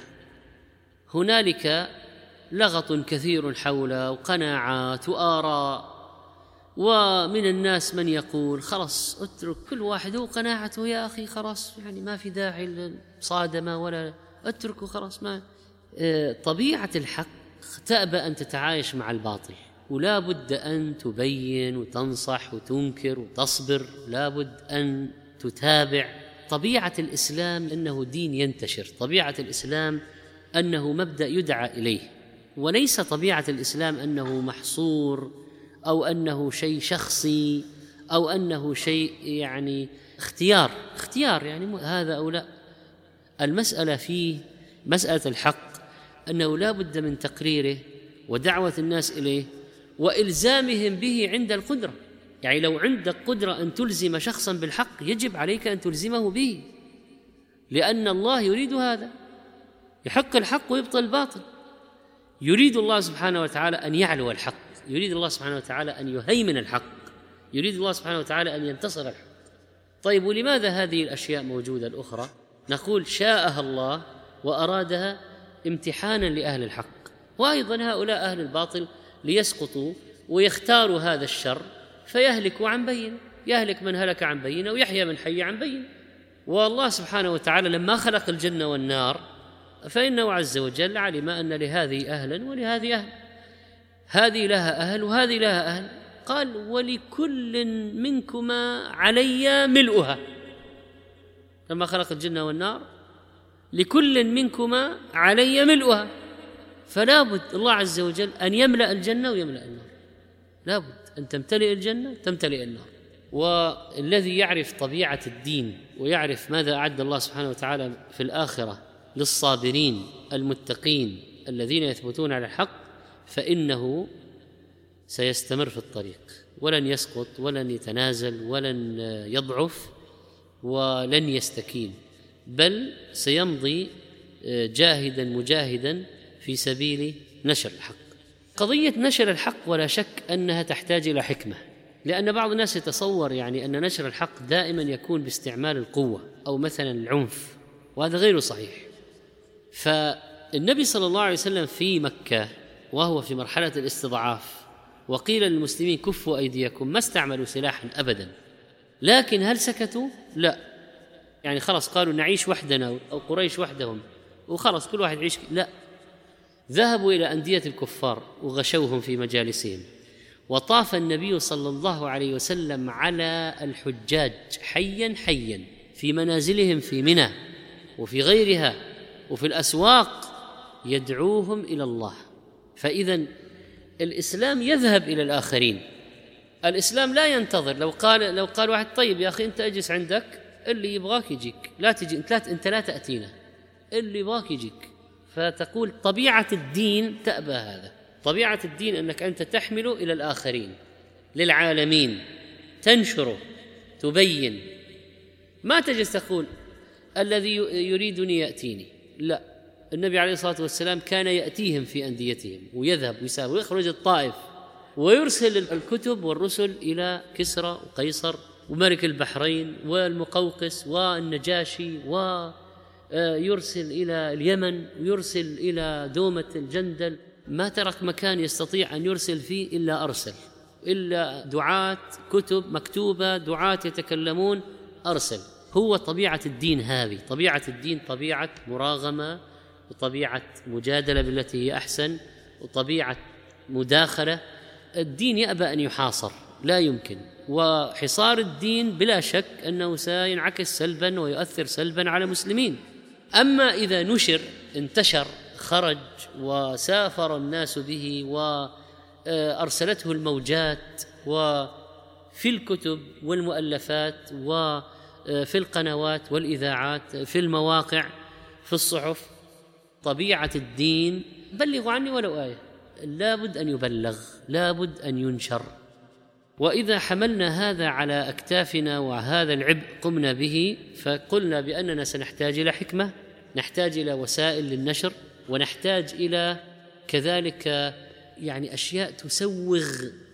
هنالك لغط كثير حوله وقناعات وآراء، ومن الناس من يقول خلاص اترك كل واحد وقناعته يا أخي، خلاص ما في داعي للصادمة ولا اتركه خلاص. ما طبيعة الحق تأبى أن تتعايش مع الباطل، ولا بد أن تبين وتنصح وتنكر وتصبر، لا بد أن تتابع. طبيعة الإسلام أنه دين ينتشر، طبيعة الإسلام أنه مبدأ يدعى إليه، وليس طبيعة الإسلام أنه محصور أو أنه شيء شخصي أو أنه شيء اختيار هذا أو لا. المسألة فيه مسألة الحق أنه لا بد من تقريره ودعوة الناس إليه وإلزامهم به عند القدرة. لو عندك قدرة أن تلزم شخصا بالحق يجب عليك أن تلزمه به، لأن الله يريد هذا، يحق الحق ويبطل الباطل. يريد الله سبحانه وتعالى أن يعلو الحق، يريد الله سبحانه وتعالى أن يهيمن الحق، يريد الله سبحانه وتعالى أن ينتصر الحق. طيب، ولماذا هذه الأشياء موجودة الأخرى؟ نقول شاءها الله وأرادها امتحانا لأهل الحق، وأيضا هؤلاء أهل الباطل ليسقطوا ويختاروا هذا الشر فيهلكوا عن بين، يهلك من هلك عن بين ويحيى من حي عن بين. والله سبحانه وتعالى لما خلق الجنة والنار فإنه عز وجل علم أن لهذه أهلا ولهذه أهل، هذه لها أهل وهذه لها أهل. قال ولكل منكما علي ملؤها. لما خلق الجنة والنار لكل منكما علي ملؤها. فلا بد الله عز وجل أن يملأ الجنة ويملأ النار، لا بد أن تمتلئ الجنة تمتلئ النار. والذي يعرف طبيعة الدين ويعرف ماذا أعد الله سبحانه وتعالى في الآخرة للصابرين المتقين الذين يثبتون على الحق فإنه سيستمر في الطريق، ولن يسقط ولن يتنازل ولن يضعف ولن يستكين، بل سيمضي جاهدا مجاهدا في سبيل نشر الحق. قضية نشر الحق ولا شك أنها تحتاج إلى حكمة، لأن بعض الناس يتصور أن نشر الحق دائما يكون باستعمال القوة أو مثلا العنف، وهذا غير صحيح. فالنبي صلى الله عليه وسلم في مكة وهو في مرحلة الاستضعاف وقيل للمسلمين كفوا أيديكم ما استعملوا سلاحا أبدا، لكن هل سكتوا؟ لا، خلاص قالوا نعيش وحدنا أو قريش وحدهم وخلاص كل واحد يعيش، لا، ذهبوا إلى أندية الكفار وغشوهم في مجالسهم. وطاف النبي صلى الله عليه وسلم على الحجاج حيا في منازلهم في منى وفي غيرها وفي الأسواق يدعوهم إلى الله. فإذا الإسلام يذهب إلى الآخرين، الإسلام لا ينتظر. لو قال واحد طيب يا أخي أنت أجلس عندك، اللي يبغاك يجيك، لا تجي أنت لا تأتينا، اللي يبغاك يجيك. فتقول طبيعة الدين تأبى هذا، طبيعة الدين أنك أنت تحمل إلى الآخرين للعالمين، تنشره تبين، ما تجلس تقول الذي يريدني يأتيني، لا. النبي عليه الصلاة والسلام كان يأتيهم في أنديتهم ويذهب ويسافر ويخرج الطائف ويرسل الكتب والرسل إلى كسرى وقيصر وملك البحرين والمقوقس والنجاشي، ويرسل إلى اليمن ويرسل إلى دومة الجندل. ما ترك مكان يستطيع أن يرسل فيه إلا أرسل، إلا دعاة كتب مكتوبة، دعاة يتكلمون، أرسل. هو طبيعة الدين هذه، طبيعة الدين طبيعة مراغمة وطبيعة مجادلة بالتي هي أحسن وطبيعة مداخلة. الدين يأبى أن يحاصر، لا يمكن، وحصار الدين بلا شك أنه سينعكس سلبا ويؤثر سلبا على المسلمين. أما إذا نشر انتشر خرج وسافر الناس به وأرسلته الموجات وفي الكتب والمؤلفات وفي القنوات والإذاعات في المواقع في الصحف، طبيعة الدين بلغوا عني ولو آية، لابد أن يبلغ، لابد أن ينشر. وإذا حملنا هذا على أكتافنا وهذا العبء قمنا به، فقلنا بأننا سنحتاج إلى حكمة، نحتاج إلى وسائل للنشر، ونحتاج إلى كذلك أشياء تسوغ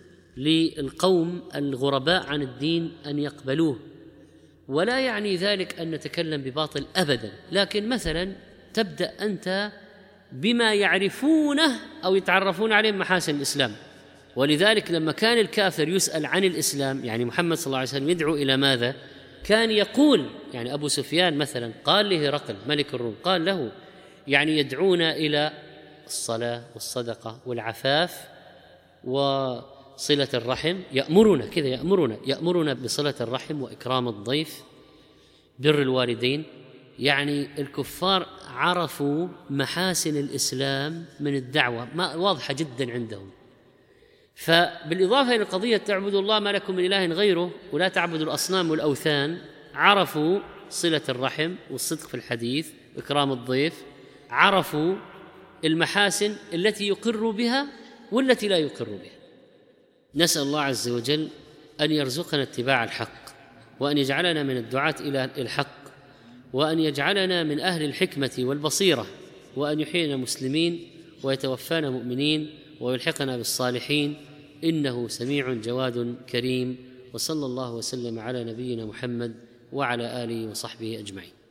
للقوم الغرباء عن الدين أن يقبلوه. ولا يعني ذلك أن نتكلم بباطل أبدا، لكن مثلا تبدأ أنت بما يعرفونه أو يتعرفون عليه محاسن الإسلام. ولذلك لما كان الكافر يسأل عن الإسلام، محمد صلى الله عليه وسلم يدعو إلى ماذا؟ كان يقول، أبو سفيان مثلا قال لهرقل ملك الروم، قال له يدعونا إلى الصلاة والصدقة والعفاف وصلة الرحم، يأمرنا كذا، يأمرنا بصلة الرحم وإكرام الضيف، بر الوالدين. الكفار عرفوا محاسن الإسلام من الدعوة، واضحة جدا عندهم. فبالإضافة إلى قضية تعبدوا الله ما لكم من إله غيره ولا تعبدوا الأصنام والأوثان، عرفوا صلة الرحم والصدق في الحديث وإكرام الضيف، عرفوا المحاسن التي يقر بها والتي لا يقر بها. نسأل الله عز وجل أن يرزقنا اتباع الحق، وأن يجعلنا من الدعاة إلى الحق، وأن يجعلنا من أهل الحكمة والبصيرة، وأن يحيينا مسلمين ويتوفانا مؤمنين ويلحقنا بالصالحين، إنه سميع جواد كريم. وصلى الله وسلم على نبينا محمد وعلى آله وصحبه أجمعين.